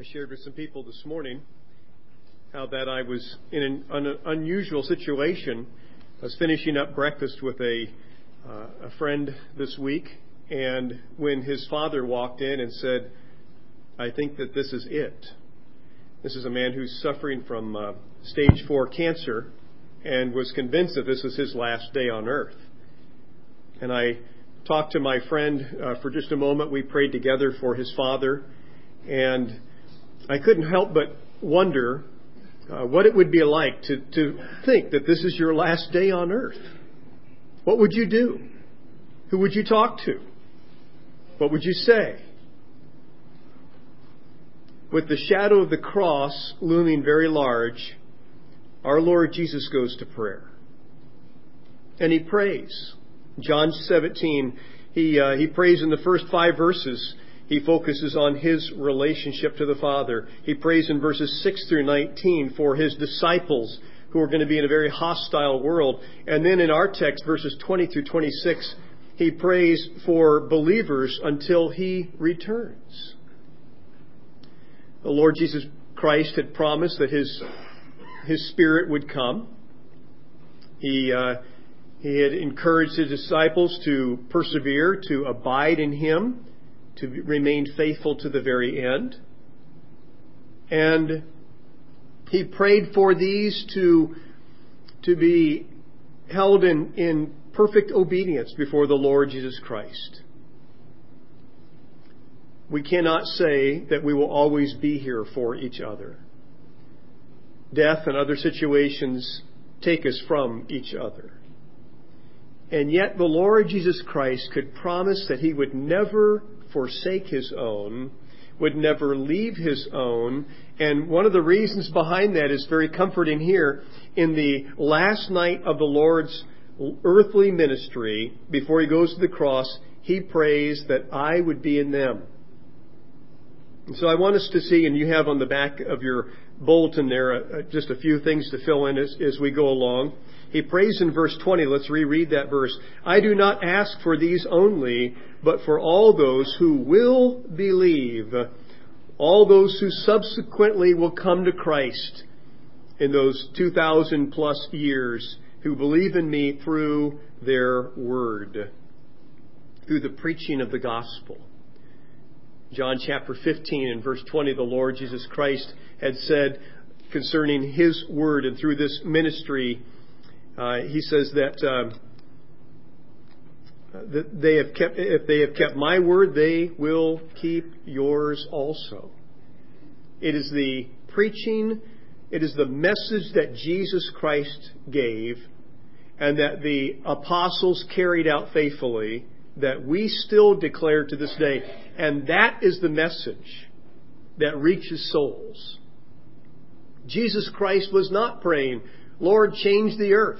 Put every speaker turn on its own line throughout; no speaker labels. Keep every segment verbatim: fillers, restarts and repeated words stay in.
shared with some people this morning how that I was in an, an unusual situation. I was finishing up breakfast with a uh, a friend this week, and when his father walked in and said, "I think that this is it." This is a man who's suffering from uh, stage four cancer and was convinced that this was his last day on earth. And I talked to my friend uh, for just a moment. We prayed together for his father, and I couldn't help but wonder uh, what it would be like to, to think that this is your last day on earth. What would you do? Who would you talk to? What would you say? With the shadow of the cross looming very large, our Lord Jesus goes to prayer. And he prays. John seventeen, he uh, he prays in the first five verses. He focuses on his relationship to the Father. He prays in verses six through nineteen for his disciples who are going to be in a very hostile world. And then in our text, verses twenty through twenty-six, he prays for believers until he returns. The Lord Jesus Christ had promised that his his Spirit would come. He uh, he had encouraged his disciples to persevere, to abide in him, to remain faithful to the very end. And he prayed for these to, to be held in, in perfect obedience before the Lord Jesus Christ. We cannot say that we will always be here for each other. Death and other situations take us from each other. And yet the Lord Jesus Christ could promise that he would never forsake his own, would never leave his own. And one of the reasons behind that is very comforting here. In the last night of the Lord's earthly ministry, before he goes to the cross, he prays that I would be in them. And so I want us to see, and you have on the back of your bulletin there uh, just a few things to fill in as, as we go along. He prays in verse twenty. Let's reread that verse. I do not ask for these only, but for all those who will believe, all those who subsequently will come to Christ in those two thousand plus years, who believe in me through their word, through the preaching of the gospel. John chapter fifteen and verse twenty, the Lord Jesus Christ had said concerning his word, and through this ministry, uh, he says that, uh, that they have kept, if they have kept my word, they will keep yours also. It is the preaching, it is the message that Jesus Christ gave and that the apostles carried out faithfully, that we still declare to this day. And that is the message that reaches souls. Jesus Christ was not praying, Lord, change the earth.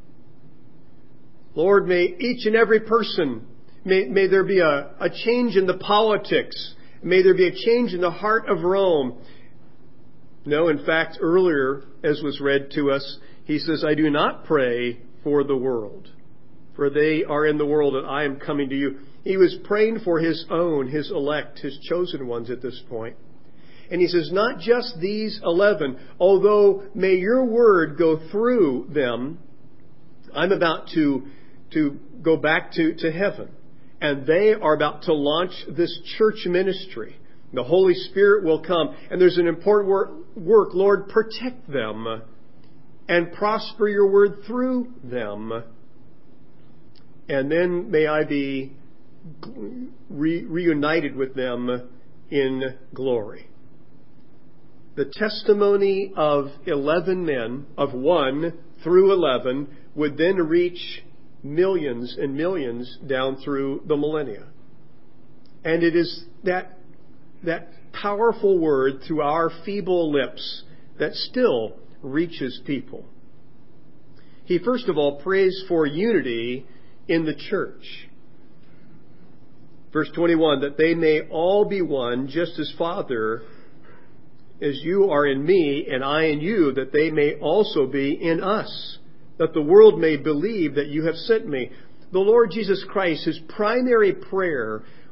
Lord, may each and every person, may, may there be a, a change in the politics. May there be a change in the heart of Rome. No, in fact, earlier, as was read to us, he says, I do not pray for the world, for they are in the world and I am coming to you. He was praying for his own, his elect, his chosen ones at this point. And he says, not just these eleven, although may your word go through them. I'm about to, to go back to, to heaven. And they are about to launch this church ministry. The Holy Spirit will come. And there's an important work. work. Lord, protect them and prosper your word through them. And then may I be re- reunited with them in glory. The testimony of eleven men, of one through eleven, would then reach millions and millions down through the millennia. And it is that, that powerful word through our feeble lips that still reaches people. He first of all prays for unity in the church. Verse twenty-one, that they may all be one, just as Father, as you are in me and I in you, that they may also be in us, that the world may believe that you have sent me. The Lord Jesus Christ, his primary prayer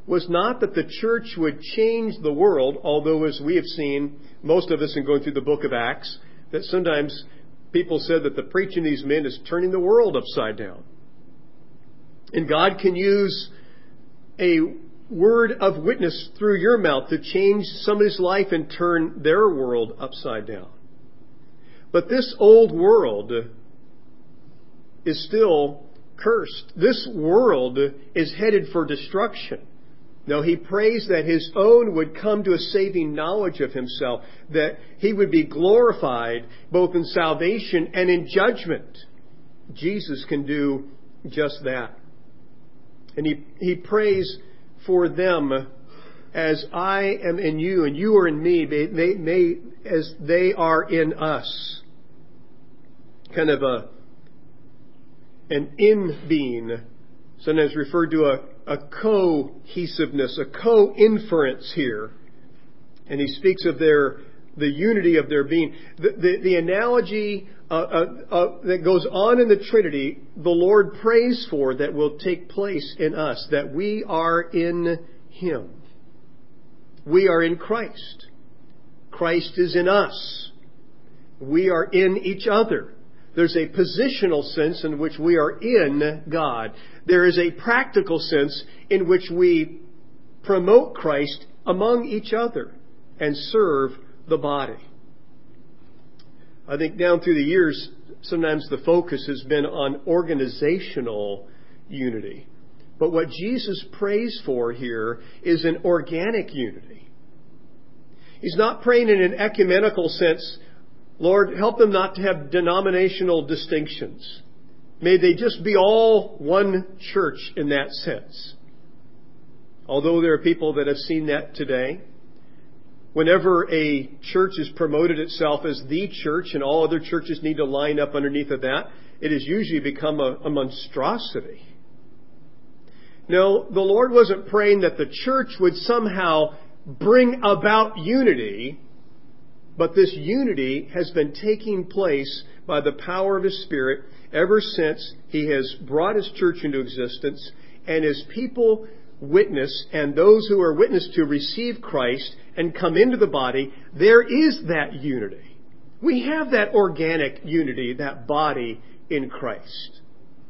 was not that the church would change the world, although as we have seen, most of us in going through the book of Acts, that sometimes people said that the preaching of these men is turning the world upside down. And God can use a word of witness through your mouth to change somebody's life and turn their world upside down. But this old world is still cursed. This world is headed for destruction. No, he prays that his own would come to a saving knowledge of himself, that he would be glorified both in salvation and in judgment. Jesus can do just that. And he, he prays for them as I am in you and you are in me, may, may, may, as they are in us. Kind of a an in-being, sometimes referred to a a cohesiveness, a co-inference here. And he speaks of their, the unity of their being. The, the, the analogy uh, uh, uh, that goes on in the Trinity, the Lord prays for that will take place in us, that we are in Him. We are in Christ. Christ is in us. We are in each other. There's a positional sense in which we are in God. There is a practical sense in which we promote Christ among each other and serve the body. I think down through the years, sometimes the focus has been on organizational unity. But what Jesus prays for here is an organic unity. He's not praying in an ecumenical sense. Lord, help them not to have denominational distinctions. May they just be all one church in that sense. Although there are people that have seen that today. Whenever a church has promoted itself as the church and all other churches need to line up underneath of that, it has usually become a, a monstrosity. No, the Lord wasn't praying that the church would somehow bring about unity, but this unity has been taking place by the power of His Spirit ever since He has brought His church into existence, and His people witness, and those who are witnessed to receive Christ and come into the body, there is that unity. We have that organic unity, that body in Christ.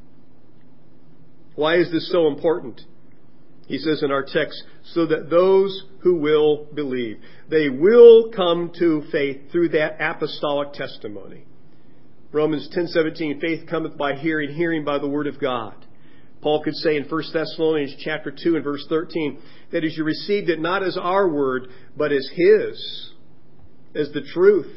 Why is this so important? He says in our text, so that those who will believe, they will come to faith through that apostolic testimony. Romans ten seventeen, faith cometh by hearing, hearing by the word of God. Paul could say in First Thessalonians chapter two and verse thirteen, that as you received it not as our word, but as His, as the truth.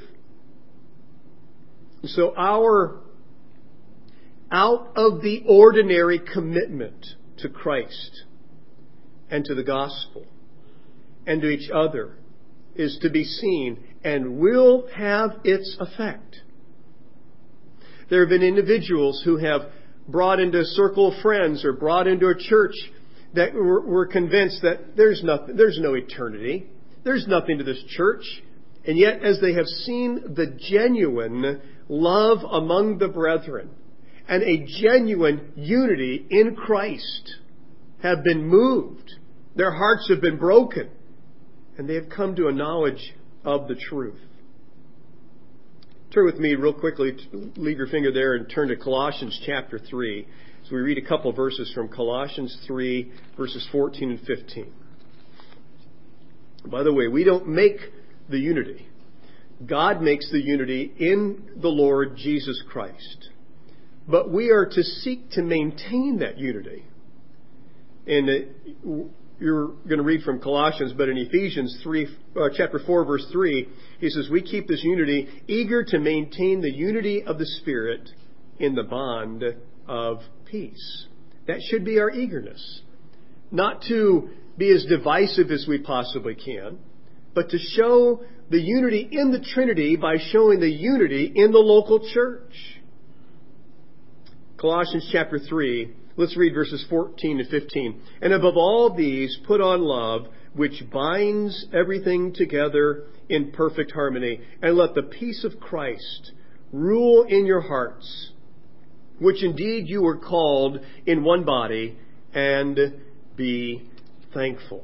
So our out of the ordinary commitment to Christ and to the gospel and to each other is to be seen and will have its effect. There have been individuals who have brought into a circle of friends or brought into a church that were, were convinced that there's nothing, there's no eternity, there's nothing to this church. And yet, as they have seen the genuine love among the brethren and a genuine unity in Christ, have been moved. Their hearts have been broken. And they have come to a knowledge of the truth. Turn with me real quickly, leave your finger there and turn to Colossians chapter three. So we read a couple verses from Colossians three, verses fourteen and fifteen. By the way, we don't make the unity. God makes the unity in the Lord Jesus Christ. But we are to seek to maintain that unity. And you're going to read from Colossians, but in Ephesians three, uh, chapter four, verse three, he says, we keep this unity, eager to maintain the unity of the Spirit in the bond of peace. That should be our eagerness. Not to be as divisive as we possibly can, but to show the unity in the Trinity by showing the unity in the local church. Colossians chapter three, let's read verses fourteen to fifteen. And above all these, put on love, which binds everything together in perfect harmony. And let the peace of Christ rule in your hearts, which indeed you were called in one body, and be thankful.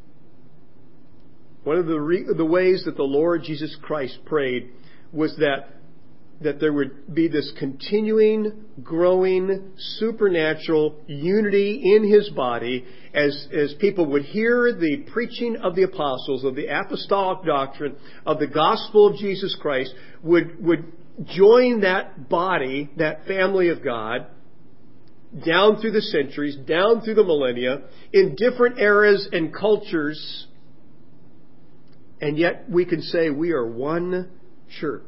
One of the, re- the ways that the Lord Jesus Christ prayed was that, that there would be this continuing, growing, supernatural unity in His body as, as people would hear the preaching of the apostles, of the apostolic doctrine, of the gospel of Jesus Christ, would, would join that body, that family of God, down through the centuries, down through the millennia, in different eras and cultures. And yet we can say we are one church.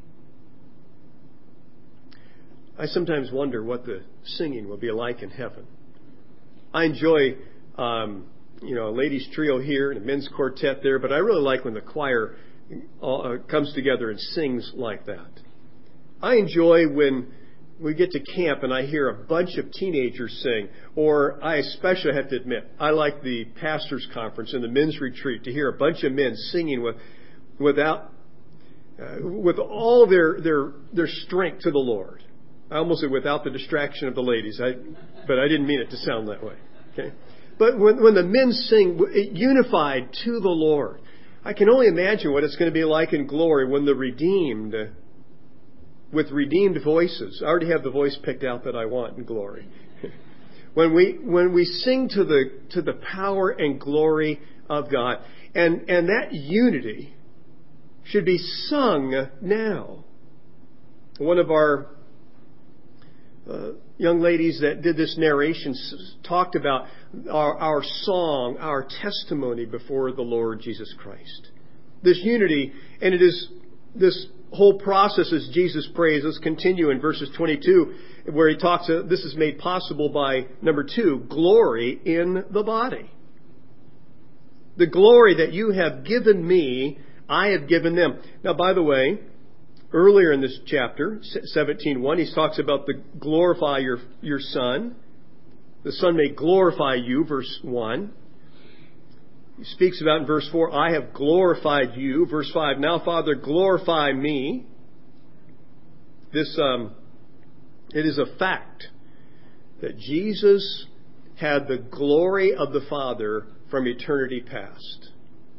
I sometimes wonder what the singing will be like in heaven. I enjoy, um, you know, a ladies trio here and a men's quartet there, but I really like when the choir uh, comes together and sings like that. I enjoy when we get to camp and I hear a bunch of teenagers sing, or I especially have to admit, I like the pastor's conference and the men's retreat to hear a bunch of men singing with, without, uh, with all their, their, their strength to the Lord. I almost said without the distraction of the ladies, I, but I didn't mean it to sound that way. Okay, but when, when the men sing unified to the Lord, I can only imagine what it's going to be like in glory when the redeemed, with redeemed voices. I already have the voice picked out that I want in glory. When we when we sing to the to the power and glory of God, and and that unity should be sung now. One of our Uh, young ladies that did this narration s- talked about our, our song, our testimony before the Lord Jesus Christ. This unity, and it is this whole process as Jesus prays. Let's continue in verses twenty-two, where he talks, uh, this is made possible by, number two, glory in the body. The glory that you have given me, I have given them. Now, by the way, earlier in this chapter, seventeen one, he talks about the glorify your, your Son. The Son may glorify you, verse one. He speaks about in verse four, I have glorified you. Verse five, now Father, glorify me. This, um, it is a fact that Jesus had the glory of the Father from eternity past.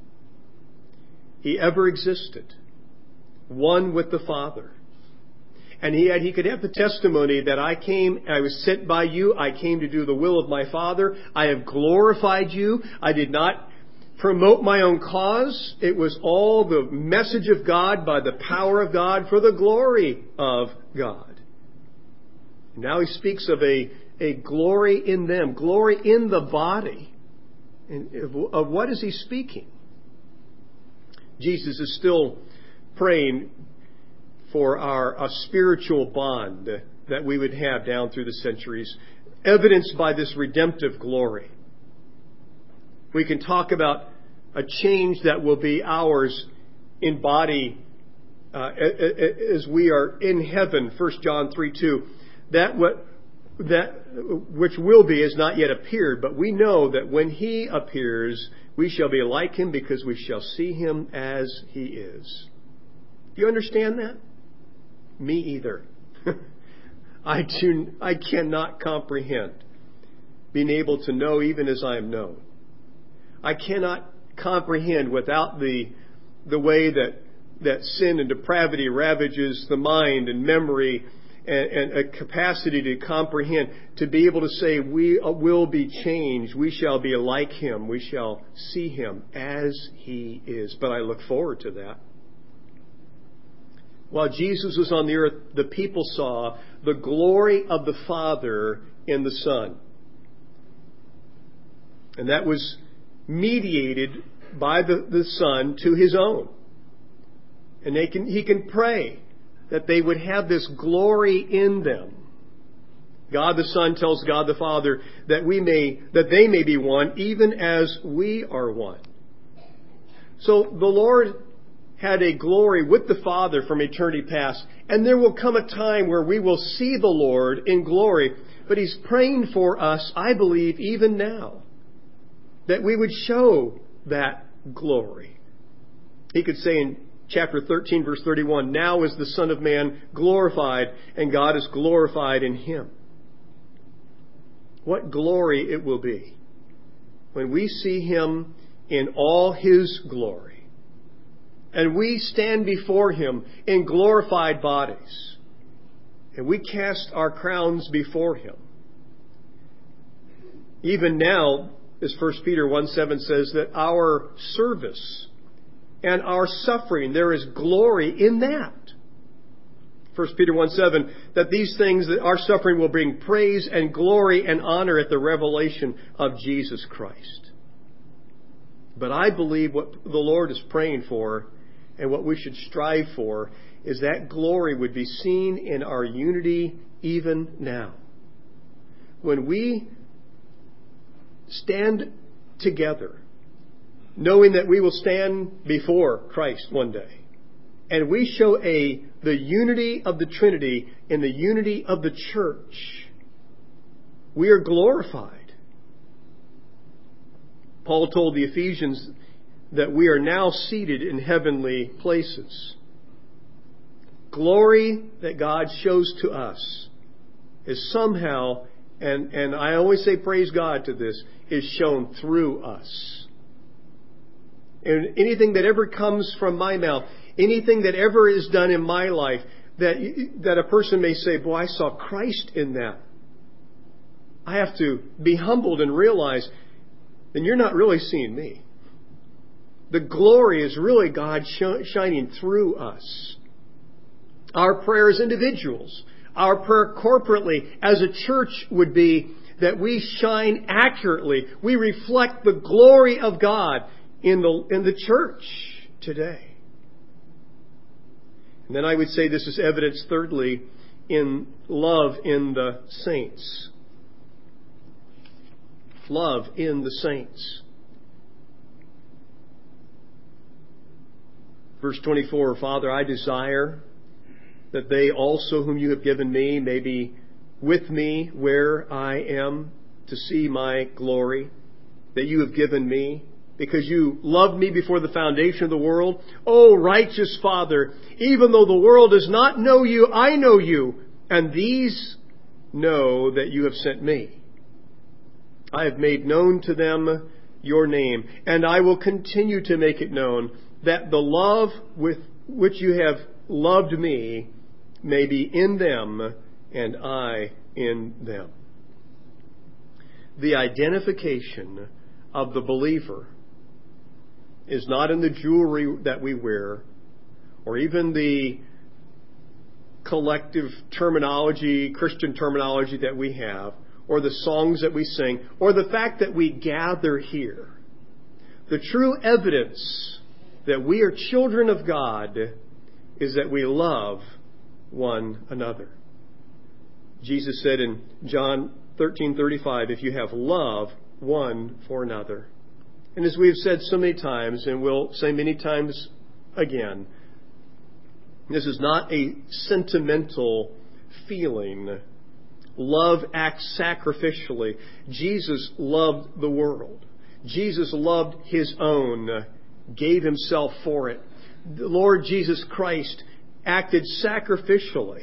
He ever existed. One with the Father. And he had, he could have the testimony that I came, I was sent by you, I came to do the will of my Father, I have glorified you, I did not promote my own cause, it was all the message of God by the power of God for the glory of God. Now he speaks of a, a glory in them, glory in the body. And of what is he speaking? Jesus is still praying for our a spiritual bond that we would have down through the centuries, evidenced by this redemptive glory. We can talk about a change that will be ours in body uh, as we are in heaven. First John three two. That what that which will be has not yet appeared, but we know that when He appears, we shall be like Him because we shall see Him as He is. Do you understand that? Me either. I do. I cannot comprehend being able to know even as I am known. I cannot comprehend without the the way that that sin and depravity ravages the mind and memory and, and a capacity to comprehend, to be able to say we will be changed. We shall be like Him. We shall see Him as He is. But I look forward to that. While Jesus was on the earth, the people saw the glory of the Father in the Son. And that was mediated by the, the Son to His own. And they can, He can pray that they would have this glory in them. God the Son tells God the Father that we may, that they may be one, even as we are one. So the Lord had a glory with the Father from eternity past. And there will come a time where we will see the Lord in glory. But He's praying for us, I believe, even now, that we would show that glory. He could say in chapter thirteen, verse thirty-one, now is the Son of Man glorified, and God is glorified in Him. What glory it will be. when we see Him in all His glory, and we stand before Him in glorified bodies, and we cast our crowns before Him. Even now, as First Peter one seven says, that our service and our suffering, there is glory in that. First Peter one seven, that these things, that our suffering will bring praise and glory and honor at the revelation of Jesus Christ. But I believe what the Lord is praying for and what we should strive for is that glory would be seen in our unity even now. When we stand together, knowing that we will stand before Christ one day, and we show a the unity of the Trinity in the unity of the church, we are glorified. Paul told the Ephesians that we are now seated in heavenly places. Glory that God shows to us is somehow, and, and I always say praise God to this, is shown through us. And anything that ever comes from my mouth, anything that ever is done in my life, that that a person may say, boy, I saw Christ in that. I have to be humbled and realize, then you're not really seeing me. The glory is really God sh- shining through us. Our prayer as individuals, our prayer corporately as a church would be that we shine accurately. We reflect the glory of God in the in the church today. And then I would say this is evidenced, thirdly, in love in the saints. Love in the saints. Verse twenty-four, Father, I desire that they also whom you have given me may be with me where I am to see my glory that you have given me, because you loved me before the foundation of the world. O righteous Father, even though the world does not know you, I know you, and these know that you have sent me. I have made known to them your name, and I will continue to make it known, that the love with which you have loved me may be in them and I in them. The identification of the believer is not in the jewelry that we wear, or even the collective terminology, Christian terminology that we have, or the songs that we sing, or the fact that we gather here. The true evidence that we are children of God is that we love one another. Jesus said in John thirteen thirty-five, if you have love one for another. And as we have said so many times, and we'll say many times again, this is not a sentimental feeling. Love acts sacrificially. Jesus loved the world. Jesus loved His own, gave Himself for it. The Lord Jesus Christ acted sacrificially.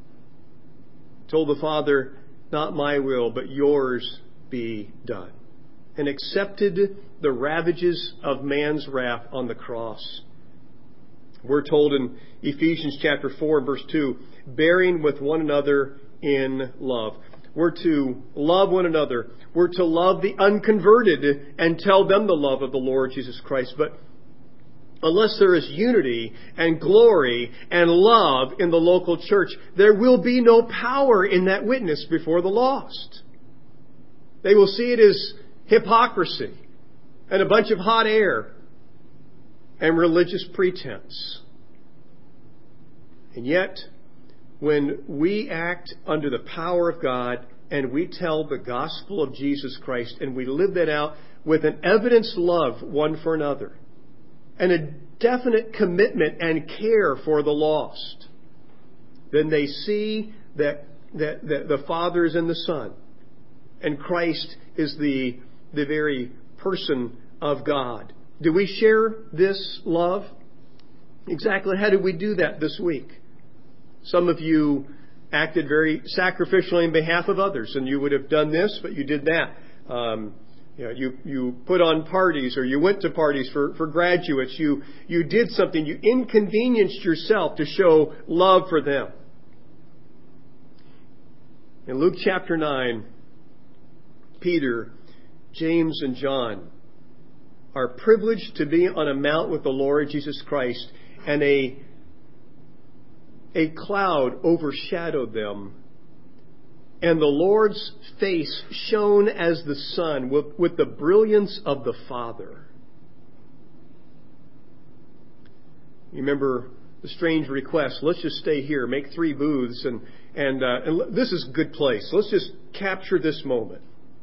Told the Father, not my will, but yours be done. And accepted the ravages of man's wrath on the cross. We're told in Ephesians chapter four and verse two, bearing with one another in love. We're to love one another. We're to love the unconverted and tell them the love of the Lord Jesus Christ. But unless there is unity and glory and love in the local church, there will be no power in that witness before the lost. They will see it as hypocrisy and a bunch of hot air and religious pretense. And yet, when we act under the power of God and we tell the gospel of Jesus Christ and we live that out with an evidenced love one for another, and a definite commitment and care for the lost, then they see that, that, that the Father is in the Son, and Christ is the, the very person of God. Do we share this love? Exactly how did we do that this week? Some of you acted very sacrificially in behalf of others, and you would have done this, but you did that. Um, You know, you, you put on parties, or you went to parties for, for graduates. You, you did something. You inconvenienced yourself to show love for them. In Luke chapter nine, Peter, James, and John are privileged to be on a mount with the Lord Jesus Christ, and a, a cloud overshadowed them. And the Lord's face shone as the sun with, with the brilliance of the Father. You remember the strange request, let's just stay here, make three booths, and, and, uh, and this is a good place. Let's just capture this moment.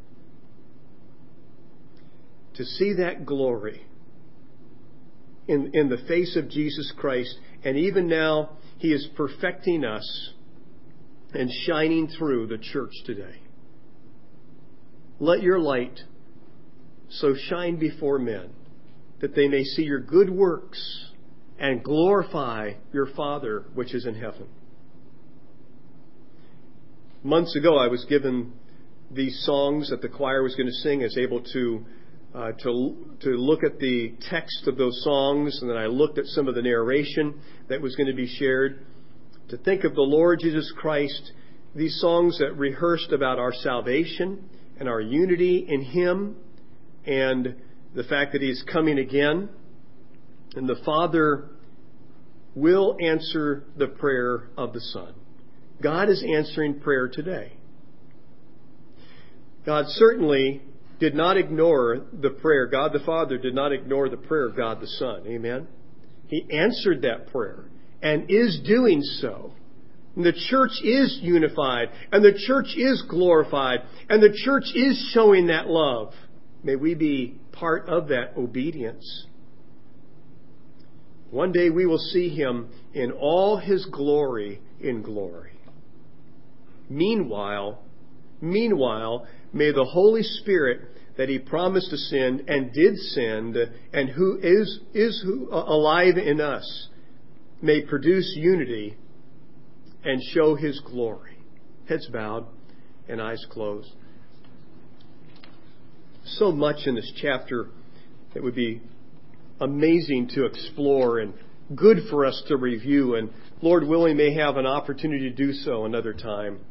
To see that glory in, in the face of Jesus Christ, and even now He is perfecting us and shining through the church today. Let your light so shine before men that they may see your good works and glorify your Father which is in heaven. Months ago, I was given these songs that the choir was going to sing. I was able to uh, to to look at the text of those songs, and then I looked at some of the narration that was going to be shared. To think of the Lord Jesus Christ, these songs that rehearsed about our salvation and our unity in Him, and the fact that He is coming again, and the Father will answer the prayer of the Son. God is answering prayer today. God certainly did not ignore the prayer. God the Father did not ignore the prayer of God the Son. Amen? He answered that prayer and is doing so. And the church is unified, and the church is glorified, and the church is showing that love. May we be part of that obedience. One day we will see Him in all His glory in glory. Meanwhile, meanwhile, may the Holy Spirit that He promised to send and did send, and who is, is who, uh, alive in us, may produce unity and show His glory. Heads bowed and eyes closed. So much in this chapter that would be amazing to explore and good for us to review, and Lord willing may have an opportunity to do so another time.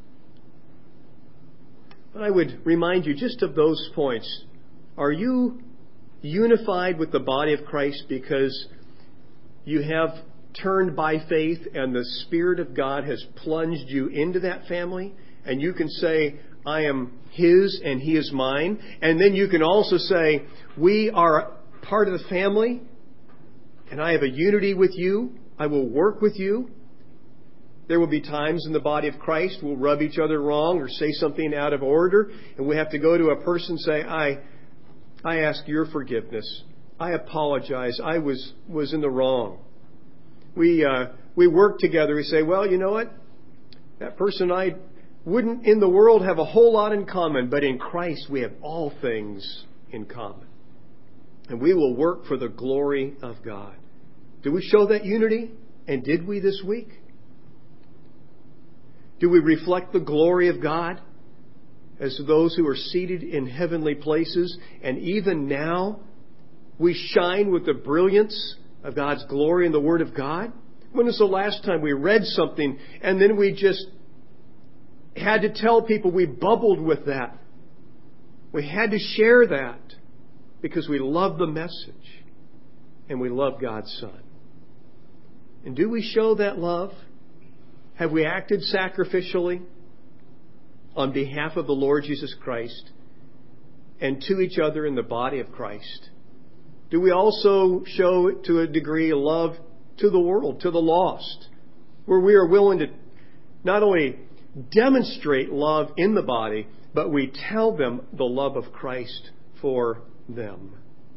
But I would remind you just of those points. Are you unified with the body of Christ because you have turned by faith and the Spirit of God has plunged you into that family? And you can say, I am His and He is mine. And then you can also say, we are part of the family and I have a unity with you. I will work with you. There will be times in the body of Christ we'll rub each other wrong or say something out of order, and we have to go to a person and say, I I ask your forgiveness. I apologize. I was was in the wrong. We uh, we work together. We say, well, you know what? That person and I wouldn't in the world have a whole lot in common, but in Christ we have all things in common. And we will work for the glory of God. Do we show that unity? And did we this week? Do we reflect the glory of God as those who are seated in heavenly places? And even now, we shine with the brilliance of God's glory in the Word of God? When was the last time we read something and then we just had to tell people we bubbled with that? We had to share that because we love the message and we love God's Son. And do we show that love? Have we acted sacrificially on behalf of the Lord Jesus Christ and to each other in the body of Christ? Do we also show, to a degree, love to the world, to the lost, where we are willing to not only demonstrate love in the body, but we tell them the love of Christ for them?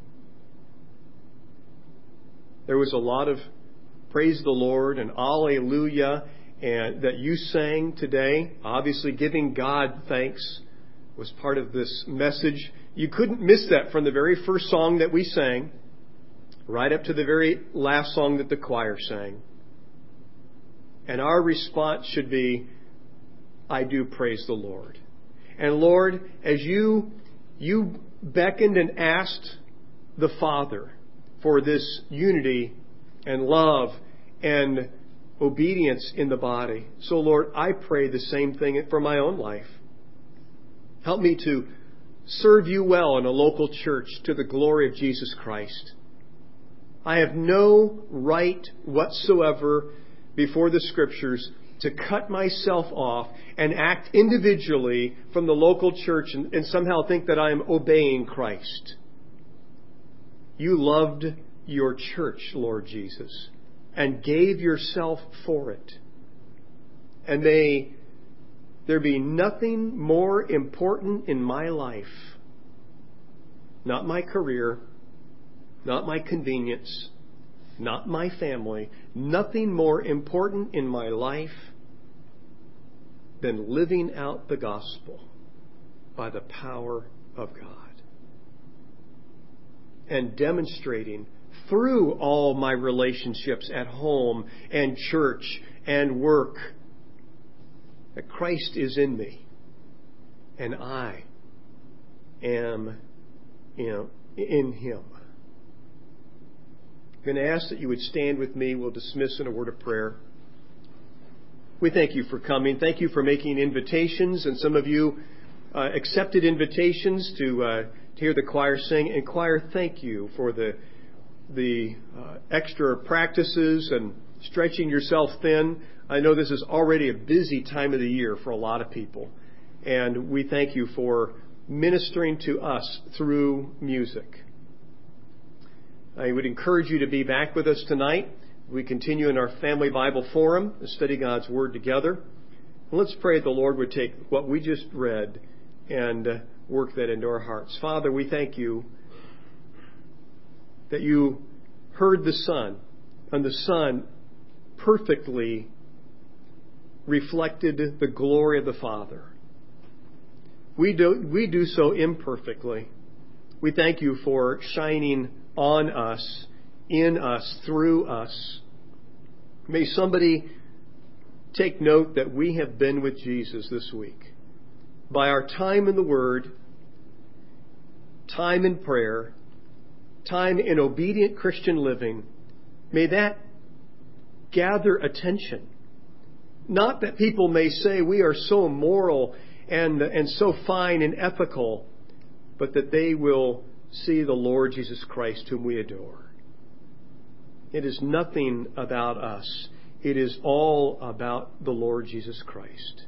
There was a lot of praise the Lord and Alleluia and that you sang today. Obviously, giving God thanks was part of this message. You couldn't miss that from the very first song that we sang, right up to the very last song that the choir sang. And our response should be, I do praise the Lord. And Lord, as you You beckoned and asked the Father for this unity and love and obedience in the body. So, Lord, I pray the same thing for my own life. Help me to serve you well in a local church to the glory of Jesus Christ. I have no right whatsoever before the Scriptures to cut myself off and act individually from the local church and, and somehow think that I am obeying Christ. You loved your church, Lord Jesus, and gave yourself for it. And may there be nothing more important in my life, not my career, not my convenience, not my family, nothing more important in my life than living out the gospel by the power of God and demonstrating through all my relationships at home and church and work that Christ is in me and I am in Him. I'm going to ask that you would stand with me. We'll dismiss in a word of prayer. We thank you for coming. Thank you for making invitations, and some of you uh, accepted invitations to, uh, to hear the choir sing. And choir, thank you for the the uh, extra practices and stretching yourself thin. I know this is already a busy time of the year for a lot of people, and we thank you for ministering to us through music. I would encourage you to be back with us tonight. We continue in our Family Bible Forum to study God's Word together. And let's pray that the Lord would take what we just read and uh, work that into our hearts. Father, we thank you that you heard the Son, and the Son perfectly reflected the glory of the Father. We do, we do so imperfectly. We thank you for shining on us, in us, through us. May somebody take note that we have been with Jesus this week. By our time in the Word, time in prayer, time in obedient Christian living, may that gather attention. Not that people may say we are so moral and, and so fine and ethical, but that they will see the Lord Jesus Christ whom we adore. It is nothing about us. It is all about the Lord Jesus Christ.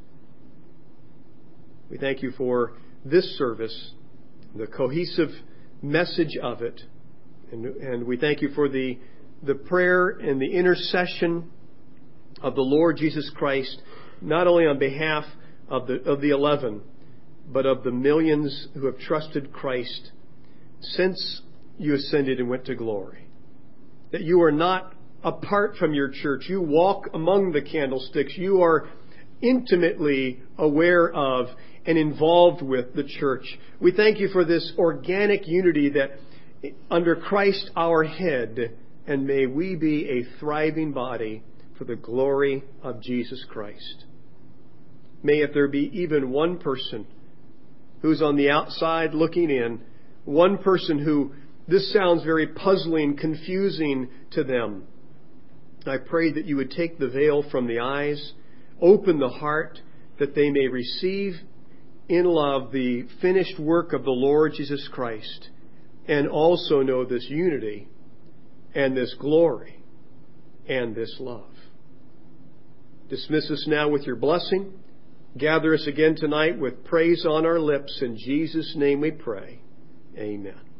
We thank you for this service, the cohesive message of it, and, and we thank you for the, the prayer and the intercession of the Lord Jesus Christ, not only on behalf of the, of the eleven, but of the millions who have trusted Christ since you ascended and went to glory. That you are not apart from your church. You walk among the candlesticks. You are intimately aware of and involved with the church. We thank you for this organic unity that under Christ our head, and may we be a thriving body for the glory of Jesus Christ. May if there be even one person who's on the outside looking in, one person who this sounds very puzzling, confusing to them, I pray that you would take the veil from the eyes, open the heart, that they may receive in love the finished work of the Lord Jesus Christ, and also know this unity and this glory and this love. Dismiss us now with your blessing. Gather us again tonight with praise on our lips. In Jesus' name we pray. Amen.